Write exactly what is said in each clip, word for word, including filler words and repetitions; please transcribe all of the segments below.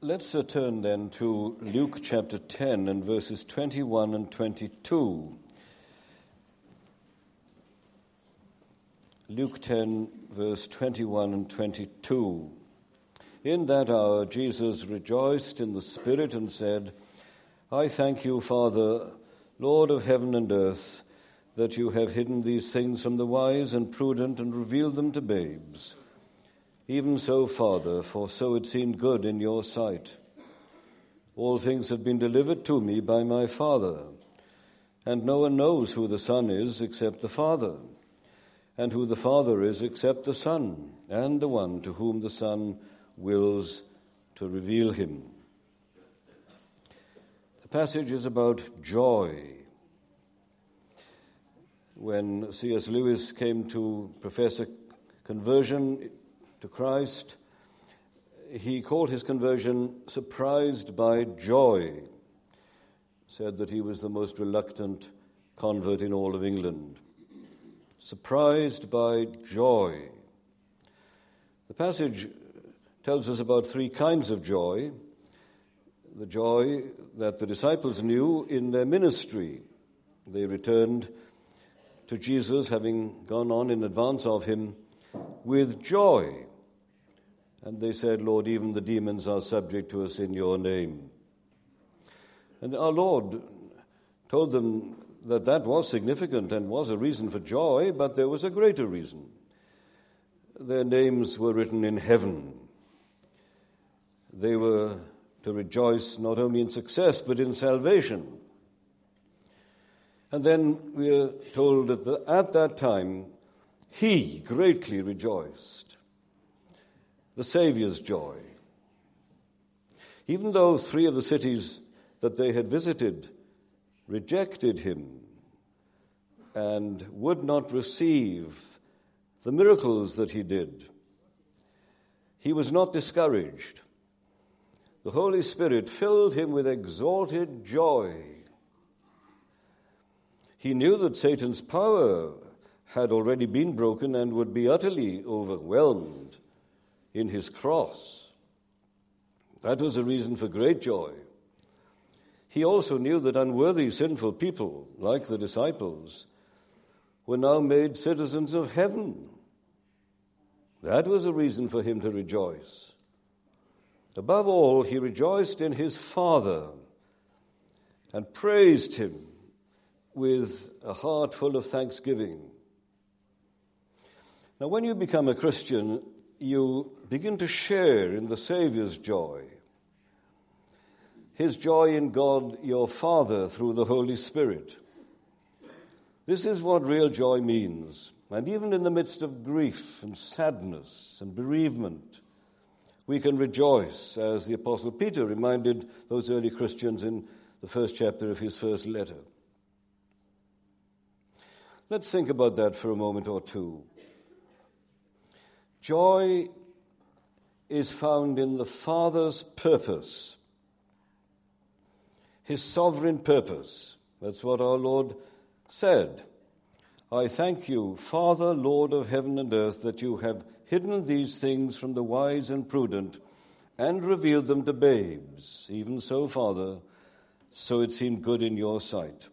Let's uh, turn then to Luke chapter ten and verses twenty-one and twenty-two. Luke ten, verse twenty-one and twenty-two. In that hour Jesus rejoiced in the Spirit and said, I thank you, Father, Lord of heaven and earth, that you have hidden these things from the wise and prudent and revealed them to babes. Even so, Father, for so it seemed good in your sight. All things have been delivered to me by my Father, and no one knows who the Son is except the Father, and who the Father is except the Son, and the one to whom the Son wills to reveal him. The passage is about joy. When C S Lewis came to profess a conversion to Christ, he called his conversion surprised by joy, said that he was the most reluctant convert in all of England. Surprised by joy. The passage tells us about three kinds of joy. The joy that the disciples knew in their ministry. They returned to Jesus, having gone on in advance of him, with joy. And they said, Lord, even the demons are subject to us in your name. And our Lord told them that that was significant and was a reason for joy, but there was a greater reason. Their names were written in heaven. They were to rejoice not only in success, but in salvation. And then we are told that the, at that time, he greatly rejoiced. The Saviour's joy. Even though three of the cities that they had visited rejected him and would not receive the miracles that he did, he was not discouraged. The Holy Spirit filled him with exalted joy. He knew that Satan's power had already been broken and would be utterly overwhelmed in his cross. That was a reason for great joy. He also knew that unworthy, sinful people, like the disciples, were now made citizens of heaven. That was a reason for him to rejoice. Above all, he rejoiced in his Father and praised him with a heart full of thanksgiving. Now, when you become a Christian, you begin to share in the Saviour's joy, his joy in God, your Father, through the Holy Spirit. This is what real joy means. And even in the midst of grief and sadness and bereavement, we can rejoice, as the Apostle Peter reminded those early Christians in the first chapter of his first letter. Let's think about that for a moment or two. Joy is found in the Father's purpose, his sovereign purpose. That's what our Lord said. I thank you, Father, Lord of heaven and earth, that you have hidden these things from the wise and prudent and revealed them to babes. Even so, Father, so it seemed good in your sight.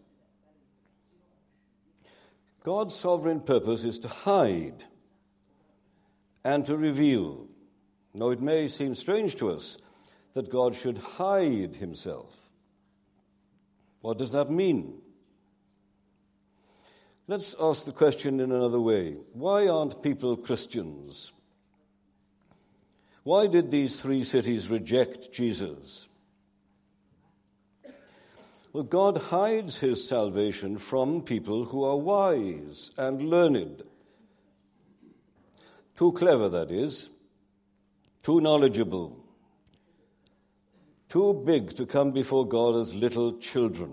God's sovereign purpose is to hide and to reveal. Now, it may seem strange to us that God should hide himself. What does that mean? Let's ask the question in another way. Why aren't people Christians? Why did these three cities reject Jesus? Well, God hides his salvation from people who are wise and learned. Too clever, that is, too knowledgeable, too big to come before God as little children.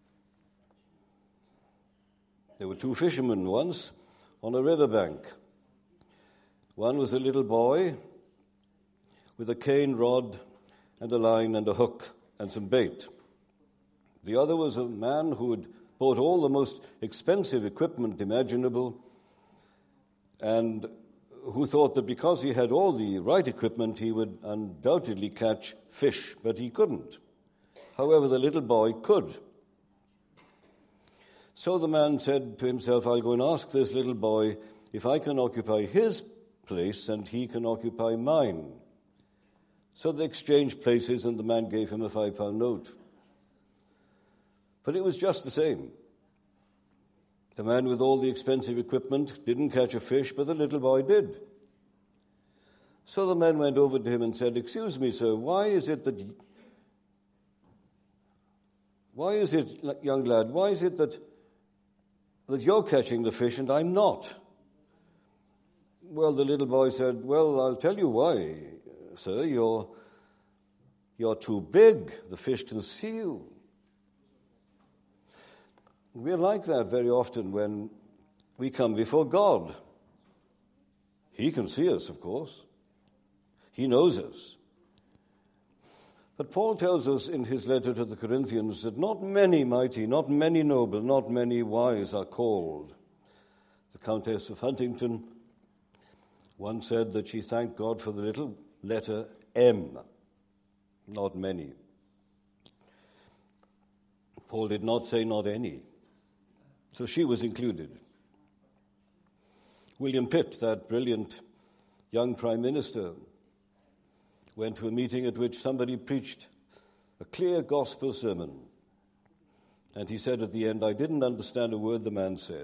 There were two fishermen once on a riverbank. One was a little boy with a cane rod and a line and a hook and some bait. The other was a man who had bought all the most expensive equipment imaginable and who thought that because he had all the right equipment, he would undoubtedly catch fish, but he couldn't. However, the little boy could. So the man said to himself, I'll go and ask this little boy if I can occupy his place and he can occupy mine. So they exchanged places and the man gave him a five-pound note. But it was just the same. The man with all the expensive equipment didn't catch a fish, but the little boy did. So the man went over to him and said, excuse me, sir, why is it that... Why is it, young lad, why is it that, that you're catching the fish and I'm not? Well, the little boy said, well, I'll tell you why, sir. You're, you're too big. The fish can see you. We're like that very often when we come before God. He can see us, of course. He knows us. But Paul tells us in his letter to the Corinthians that not many mighty, not many noble, not many wise are called. The Countess of Huntington once said that she thanked God for the little letter M, not many. Paul did not say not any. So she was included. William Pitt, that brilliant young prime minister, went to a meeting at which somebody preached a clear gospel sermon. And he said at the end, I didn't understand a word the man said.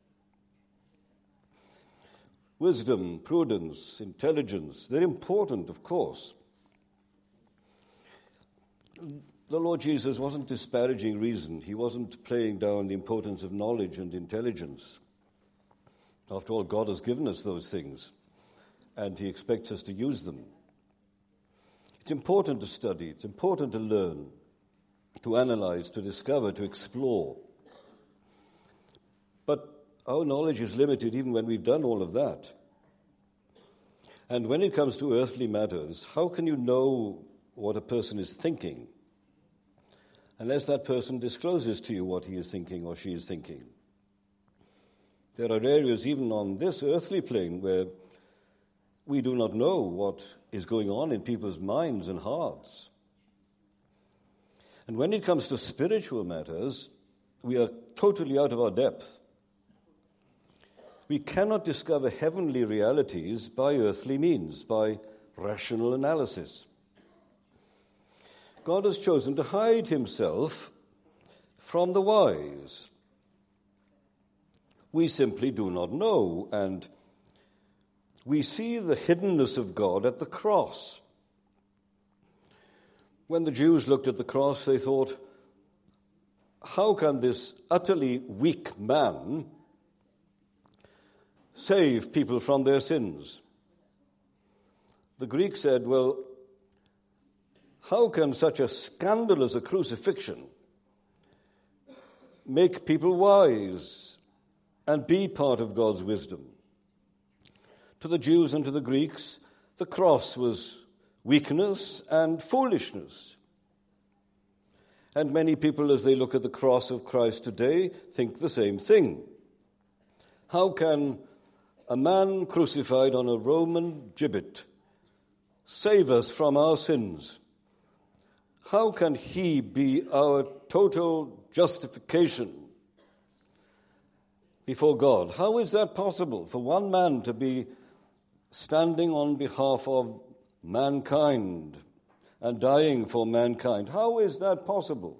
Wisdom, prudence, intelligence, they're important, of course. The Lord Jesus wasn't disparaging reason. He wasn't playing down the importance of knowledge and intelligence. After all, God has given us those things, and he expects us to use them. It's important to study. It's important to learn, to analyze, to discover, to explore. But our knowledge is limited even when we've done all of that. And when it comes to earthly matters, how can you know what a person is thinking unless that person discloses to you what he is thinking or she is thinking? There are areas even on this earthly plane where we do not know what is going on in people's minds and hearts. And when it comes to spiritual matters, we are totally out of our depth. We cannot discover heavenly realities by earthly means, by rational analysis. God has chosen to hide himself from the wise. We simply do not know, and we see the hiddenness of God at the cross. When the Jews looked at the cross, they thought, how can this utterly weak man save people from their sins? The Greek said, well, how can such a scandalous a crucifixion make people wise and be part of God's wisdom? To the Jews and to the Greeks, the cross was weakness and foolishness. And many people, as they look at the cross of Christ today, think the same thing. How can a man crucified on a Roman gibbet save us from our sins? How can he be our total justification before God? How is that possible for one man to be standing on behalf of mankind and dying for mankind? How is that possible?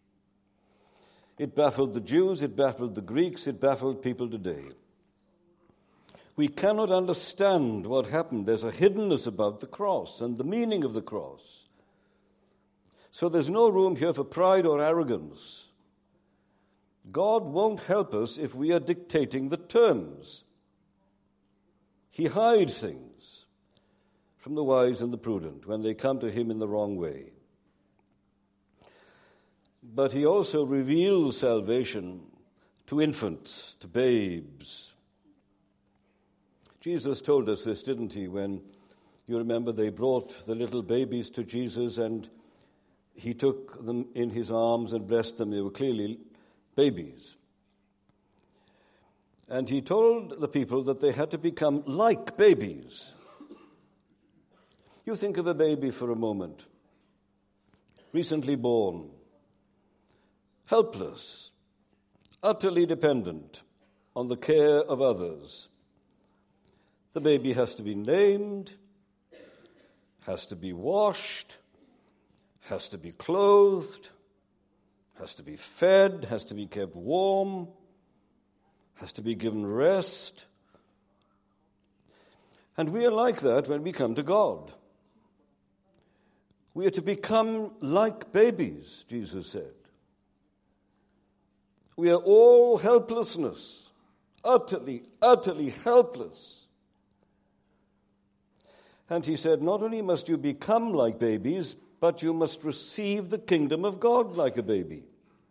It baffled the Jews, it baffled the Greeks, it baffled people today. We cannot understand what happened. There's a hiddenness about the cross and the meaning of the cross. So there's no room here for pride or arrogance. God won't help us if we are dictating the terms. He hides things from the wise and the prudent when they come to him in the wrong way. But he also reveals salvation to infants, to babes. Jesus told us this, didn't he, when, you remember, they brought the little babies to Jesus and he took them in his arms and blessed them. They were clearly babies. And he told the people that they had to become like babies. You think of a baby for a moment, recently born, helpless, utterly dependent on the care of others. The baby has to be named, has to be washed, has to be clothed, has to be fed, has to be kept warm, has to be given rest. And we are like that when we come to God. We are to become like babies, Jesus said. We are all helplessness, utterly, utterly helpless. And he said, not only must you become like babies, but you must receive the kingdom of God like a baby.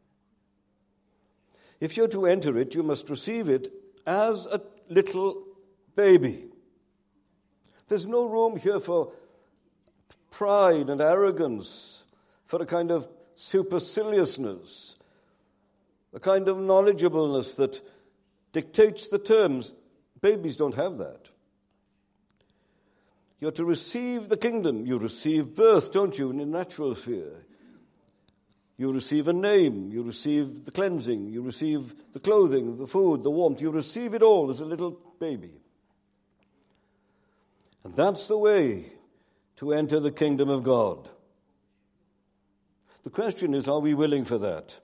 If you're to enter it, you must receive it as a little baby. There's no room here for pride and arrogance, for a kind of superciliousness, a kind of knowledgeableness that dictates the terms. Babies don't have that. You're to receive the kingdom. You receive birth, don't you, in the natural sphere. You receive a name. You receive the cleansing. You receive the clothing, the food, the warmth. You receive it all as a little baby. And that's the way to enter the kingdom of God. The question is, are we willing for that?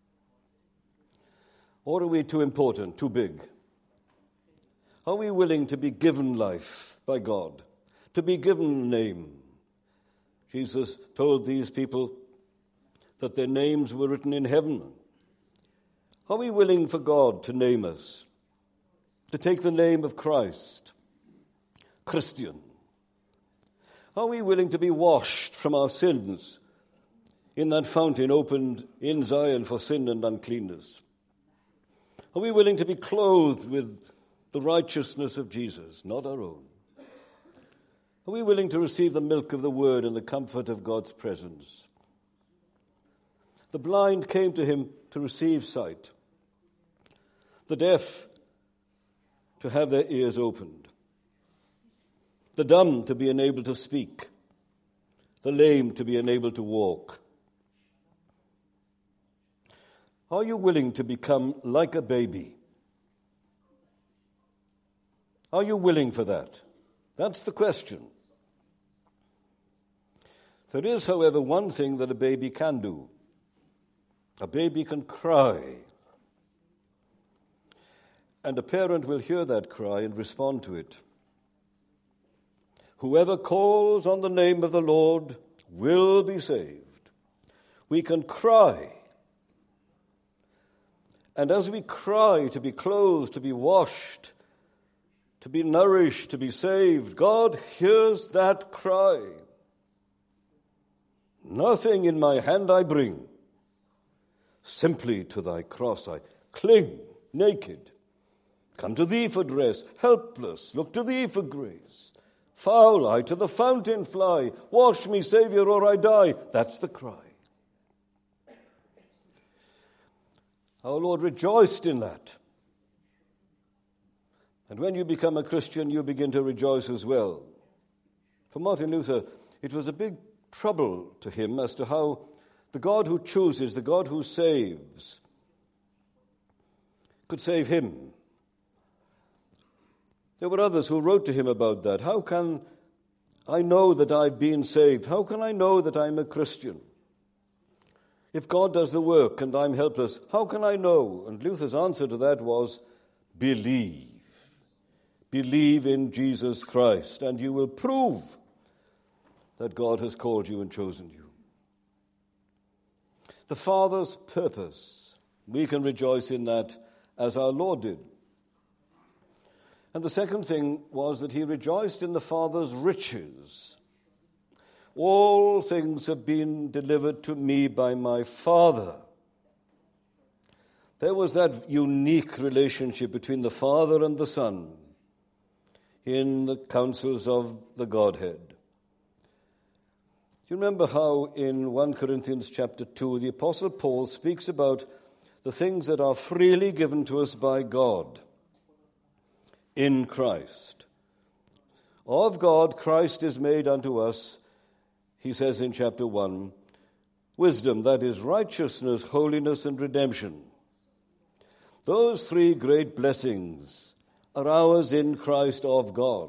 Or are we too important, too big? Are we willing to be given life by God? To be given a name? Jesus told these people that their names were written in heaven. Are we willing for God to name us? To take the name of Christ? Christian. Are we willing to be washed from our sins in that fountain opened in Zion for sin and uncleanness? Are we willing to be clothed with the righteousness of Jesus, not our own? Are we willing to receive the milk of the word and the comfort of God's presence? The blind came to him to receive sight, the deaf to have their ears opened, the dumb to be enabled to speak, the lame to be enabled to walk. Are you willing to become like a baby? Are you willing for that? That's the question. There is, however, one thing that a baby can do. A baby can cry. And a parent will hear that cry and respond to it. Whoever calls on the name of the Lord will be saved. We can cry. And as we cry to be clothed, to be washed, to be nourished, to be saved, God hears that cry. Nothing in my hand I bring. Simply to thy cross I cling, naked. Come to thee for dress, helpless, look to thee for grace. Foul I to the fountain fly, wash me, Savior, or I die. That's the cry. Our Lord rejoiced in that. And when you become a Christian, you begin to rejoice as well. For Martin Luther, it was a big trouble to him as to how the God who chooses, the God who saves, could save him. There were others who wrote to him about that. How can I know that I've been saved? How can I know that I'm a Christian? If God does the work and I'm helpless, how can I know? And Luther's answer to that was, believe. Believe in Jesus Christ, and you will prove that God has called you and chosen you. The Father's purpose, we can rejoice in that as our Lord did. And the second thing was that he rejoiced in the Father's riches. All things have been delivered to me by my Father. There was that unique relationship between the Father and the Son in the counsels of the Godhead. Do you remember how in First Corinthians chapter two, the Apostle Paul speaks about the things that are freely given to us by God? in Christ. Of God, Christ is made unto us, he says in chapter one, wisdom, that is righteousness, holiness, and redemption. Those three great blessings are ours in Christ of God.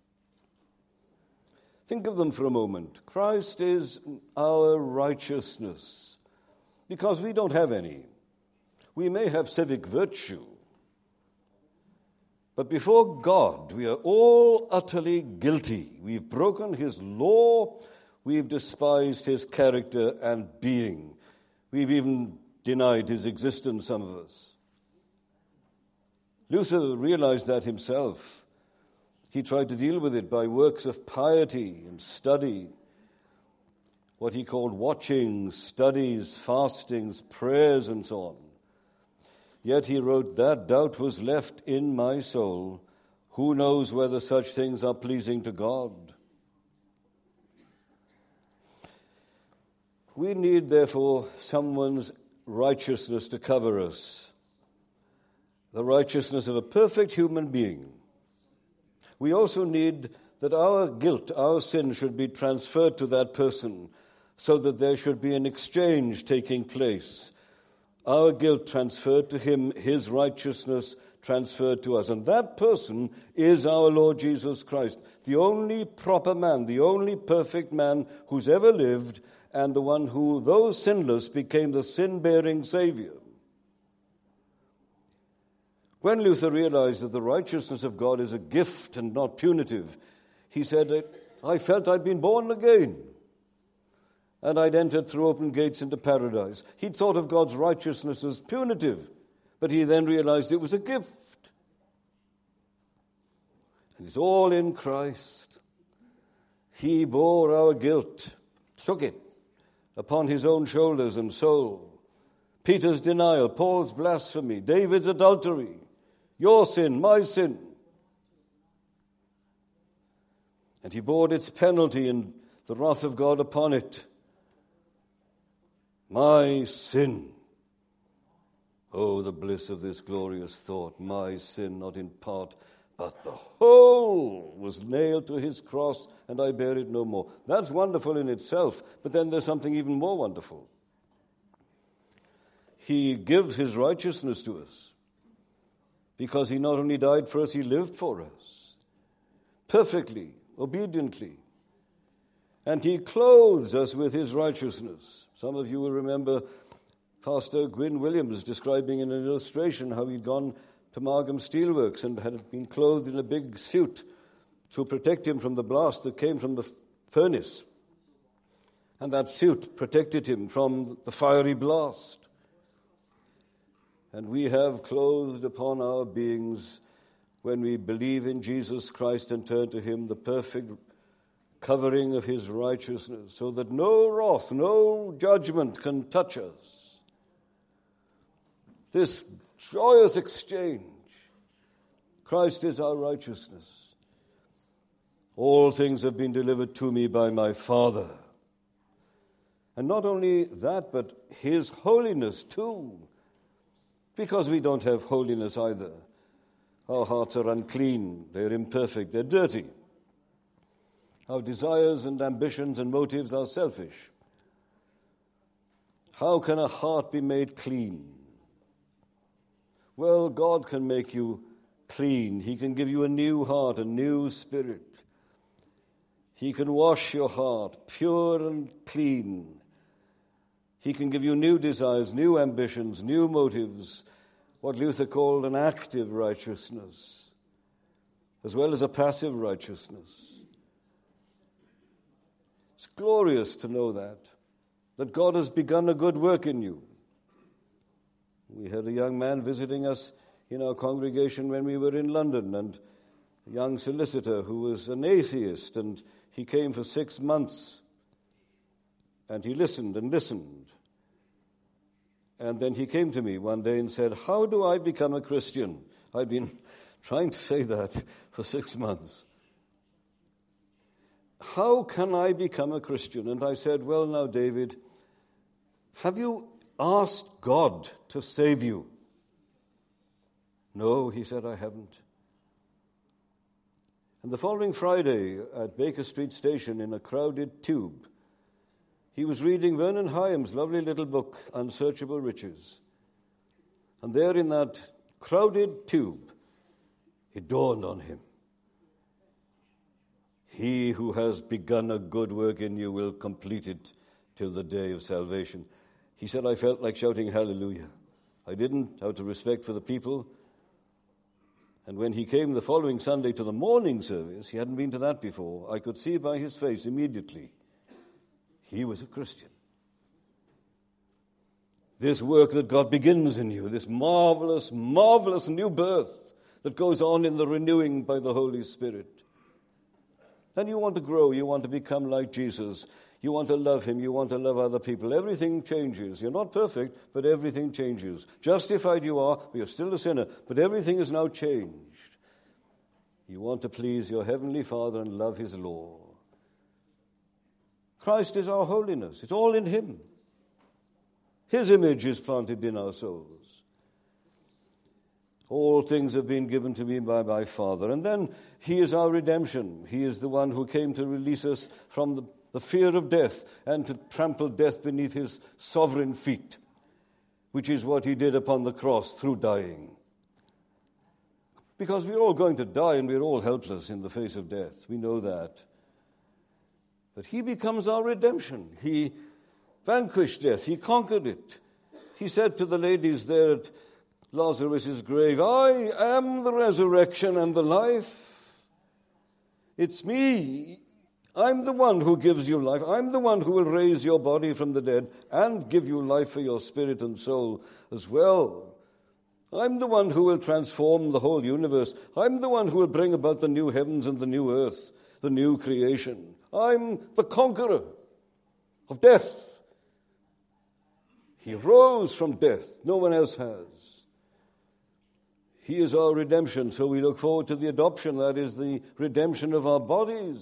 Think of them for a moment. Christ is our righteousness because we don't have any. We may have civic virtue, but before God, we are all utterly guilty. We've broken his law. We've despised his character and being. We've even denied his existence, some of us. Luther realized that himself. He tried to deal with it by works of piety and study, what he called watchings, studies, fastings, prayers, and so on. Yet he wrote, that doubt was left in my soul. Who knows whether such things are pleasing to God? We need, therefore, someone's righteousness to cover us, the righteousness of a perfect human being. We also need that our guilt, our sin, should be transferred to that person so that there should be an exchange taking place. Our guilt transferred to him, his righteousness transferred to us. And that person is our Lord Jesus Christ, the only proper man, the only perfect man who's ever lived, and the one who, though sinless, became the sin-bearing Savior. When Luther realized that the righteousness of God is a gift and not punitive, he said, I felt I'd been born again, and I'd entered through open gates into paradise. He'd thought of God's righteousness as punitive, but he then realized it was a gift. And it's all in Christ. He bore our guilt, took it upon his own shoulders and soul. Peter's denial, Paul's blasphemy, David's adultery, your sin, my sin. And he bore its penalty and the wrath of God upon it. My sin. Oh, the bliss of this glorious thought. My sin, not in part, but the whole was nailed to his cross, and I bear it no more. That's wonderful in itself, but then there's something even more wonderful. He gives his righteousness to us because he not only died for us, he lived for us perfectly, obediently. And he clothes us with his righteousness. Some of you will remember Pastor Gwyn Williams describing in an illustration how he'd gone to Margam Steelworks and had been clothed in a big suit to protect him from the blast that came from the furnace. And that suit protected him from the fiery blast. And we have clothed upon our beings, when we believe in Jesus Christ and turn to him, the perfect covering of his righteousness, so that no wrath, no judgment can touch us. This joyous exchange. Christ is our righteousness. All things have been delivered to me by my Father. And not only that, but his holiness too. Because we don't have holiness either. Our hearts are unclean, they're imperfect, they're dirty. Our desires and ambitions and motives are selfish. How can a heart be made clean? Well, God can make you clean. He can give you a new heart, a new spirit. He can wash your heart pure and clean. He can give you new desires, new ambitions, new motives, what Luther called an active righteousness, as well as a passive righteousness. It's glorious to know that, that God has begun a good work in you. We had a young man visiting us in our congregation when we were in London, and a young solicitor who was an atheist, and he came for six months, and he listened and listened. And then he came to me one day and said, how do I become a Christian? I've been trying to say that for six months. How can I become a Christian? And I said, well, now, David, have you asked God to save you? No, he said, I haven't. And the following Friday at Baker Street Station in a crowded tube, he was reading Vernon Hyam's lovely little book, Unsearchable Riches. And there in that crowded tube, it dawned on him. He who has begun a good work in you will complete it till the day of salvation. He said, I felt like shouting hallelujah. I didn't, out of respect for the people. And when he came the following Sunday to the morning service, he hadn't been to that before, I could see by his face immediately, he was a Christian. This work that God begins in you, this marvelous, marvelous new birth that goes on in the renewing by the Holy Spirit. And you want to grow, you want to become like Jesus. You want to love him, you want to love other people. Everything changes. You're not perfect, but everything changes. Justified you are, but you're still a sinner, but everything is now changed. You want to please your heavenly Father and love his law. Christ is our holiness. It's all in him. His image is planted in our souls. All things have been given to me by my Father. And then he is our redemption. He is the one who came to release us from the, the fear of death and to trample death beneath his sovereign feet, which is what he did upon the cross through dying. Because we're all going to die and we're all helpless in the face of death. We know that. But he becomes our redemption. He vanquished death. He conquered it. He said to the ladies there at Lazarus' grave, I am the resurrection and the life. It's me. I'm the one who gives you life. I'm the one who will raise your body from the dead and give you life for your spirit and soul as well. I'm the one who will transform the whole universe. I'm the one who will bring about the new heavens and the new earth, the new creation. I'm the conqueror of death. He rose from death. No one else has. He is our redemption, so we look forward to the adoption, that is the redemption of our bodies.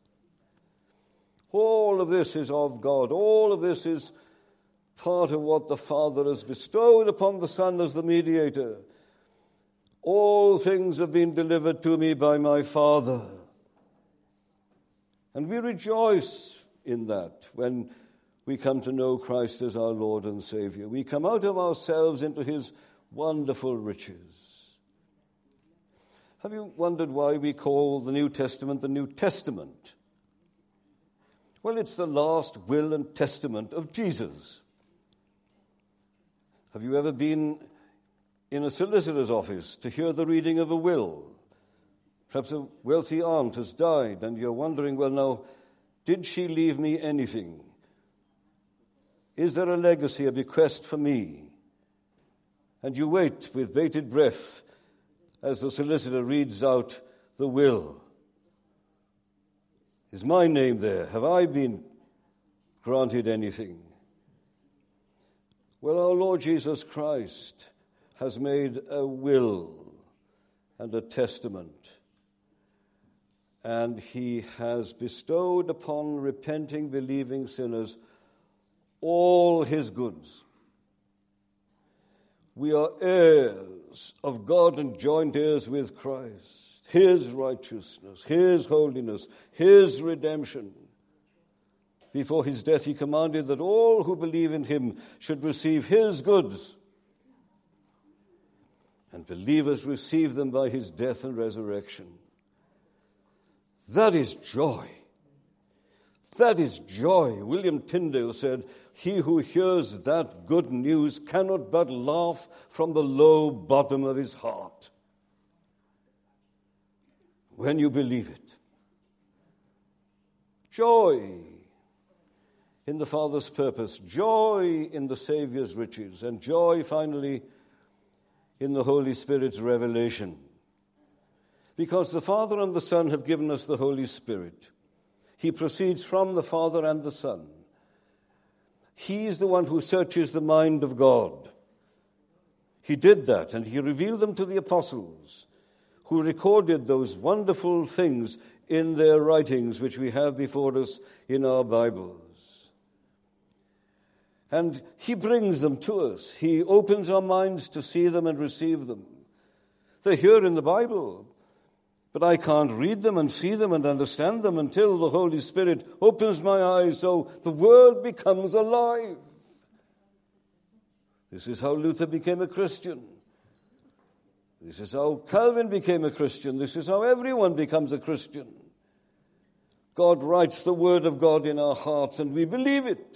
All of this is of God. All of this is part of what the Father has bestowed upon the Son as the mediator. All things have been delivered to me by my Father. And we rejoice in that when we come to know Christ as our Lord and Savior. We come out of ourselves into his wonderful riches. Have you wondered why we call the New Testament the New Testament? Well, it's the last will and testament of Jesus. Have you ever been in a solicitor's office to hear the reading of a will? Perhaps a wealthy aunt has died and you're wondering, well, now, did she leave me anything? Is there a legacy, a bequest for me? And you wait with bated breath as the solicitor reads out the will. Is my name there? Have I been granted anything? Well, our Lord Jesus Christ has made a will and a testament, and he has bestowed upon repenting, believing sinners all his goods. We are heirs of God and joint heirs with Christ. His righteousness, his holiness, his redemption. Before his death, he commanded that all who believe in him should receive his goods. And believers receive them by his death and resurrection. That is joy. That is joy. William Tyndale said, he who hears that good news cannot but laugh from the low bottom of his heart. When you believe it. Joy in the Father's purpose, joy in the Savior's riches, and joy, finally, in the Holy Spirit's revelation. Because the Father and the Son have given us the Holy Spirit. He proceeds from the Father and the Son. He is the one who searches the mind of God. He did that, and he revealed them to the apostles, who recorded those wonderful things in their writings, which we have before us in our Bibles. And he brings them to us. He opens our minds to see them and receive them. They're here in the Bible. But I can't read them and see them and understand them until the Holy Spirit opens my eyes so the Word becomes alive. This is how Luther became a Christian. This is how Calvin became a Christian. This is how everyone becomes a Christian. God writes the Word of God in our hearts and we believe it.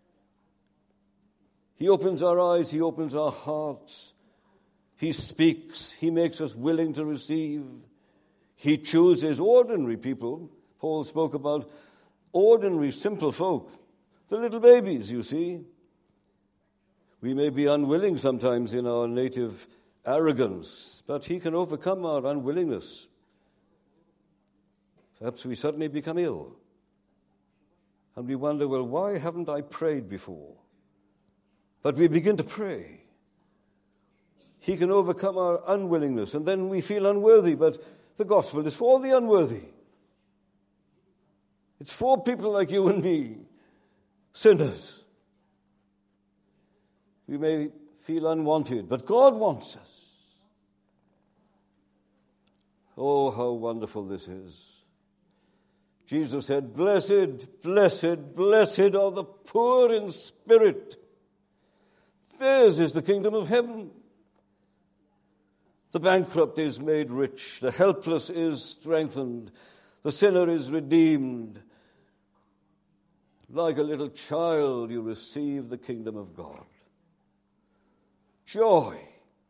He opens our eyes, He opens our hearts. He speaks, He makes us willing to receive. He chooses ordinary people. Paul spoke about ordinary, simple folk. The little babies, you see. We may be unwilling sometimes in our native arrogance, but He can overcome our unwillingness. Perhaps we suddenly become ill. And we wonder, well, why haven't I prayed before? But we begin to pray. He can overcome our unwillingness, and then we feel unworthy, but the gospel is for the unworthy. It's for people like you and me, sinners. We may feel unwanted, but God wants us. Oh, how wonderful this is. Jesus said, "Blessed, blessed, blessed are the poor in spirit. Theirs is the kingdom of heaven." The bankrupt is made rich. The helpless is strengthened. The sinner is redeemed. Like a little child, you receive the kingdom of God. Joy.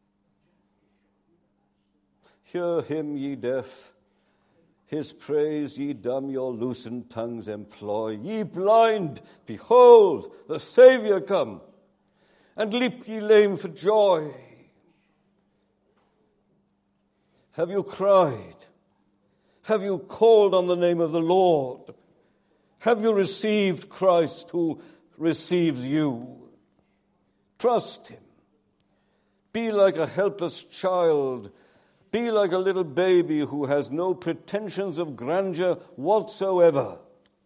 Hear him, ye deaf. His praise, ye dumb, your loosened tongues employ. Ye blind, behold, the Savior come. And leap ye lame for joy. Have you cried? Have you called on the name of the Lord? Have you received Christ who receives you? Trust Him. Be like a helpless child. Be like a little baby who has no pretensions of grandeur whatsoever.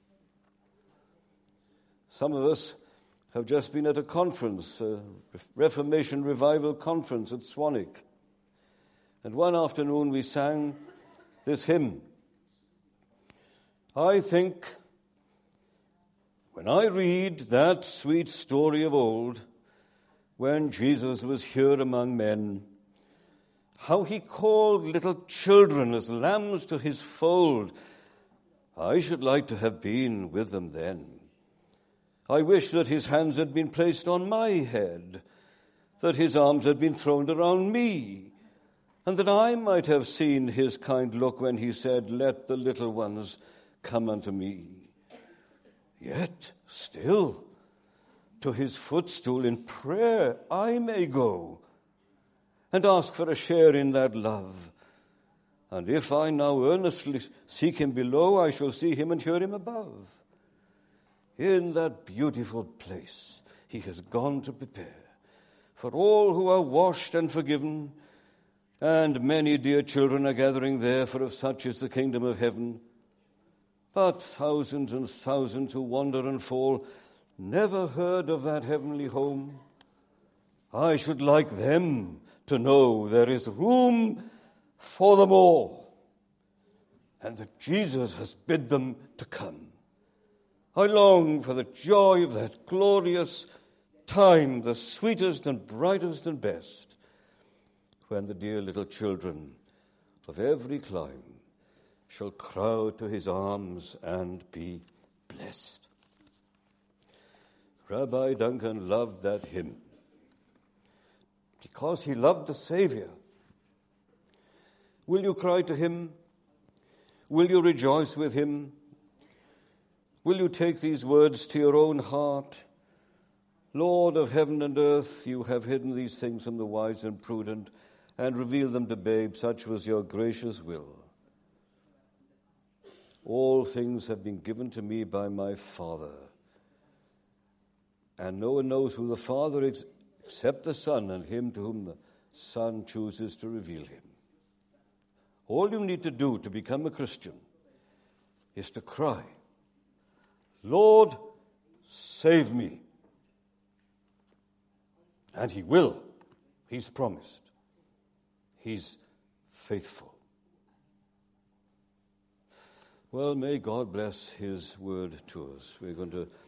Some of us have just been at a conference, a Reformation Revival conference at Swanwick. And one afternoon we sang this hymn. I think when I read that sweet story of old, when Jesus was here among men, how He called little children as lambs to His fold, I should like to have been with them then. I wish that His hands had been placed on my head, that His arms had been thrown around me, and that I might have seen His kind look when He said, "Let the little ones come unto me." Yet still, to His footstool in prayer I may go, and ask for a share in that love. And if I now earnestly seek Him below, I shall see Him and hear Him above. In that beautiful place He has gone to prepare for all who are washed and forgiven, and many dear children are gathering there, for of such is the kingdom of heaven. But thousands and thousands who wander and fall never heard of that heavenly home. I should like them to know there is room for them all, and that Jesus has bid them to come. I long for the joy of that glorious time, the sweetest and brightest and best, when the dear little children of every clime shall crowd to His arms and be blessed. Rabbi Duncan loved that hymn because he loved the Savior. Will you cry to Him? Will you rejoice with Him? Will you take these words to your own heart? Lord of heaven and earth, you have hidden these things from the wise and prudent and revealed them to babes. Such was your gracious will. All things have been given to me by my Father. And no one knows who the Father is except the Son, and him to whom the Son chooses to reveal Him. All you need to do to become a Christian is to cry, Lord, save me. And He will. He's promised. He's faithful. Well, may God bless his word to us. We're going to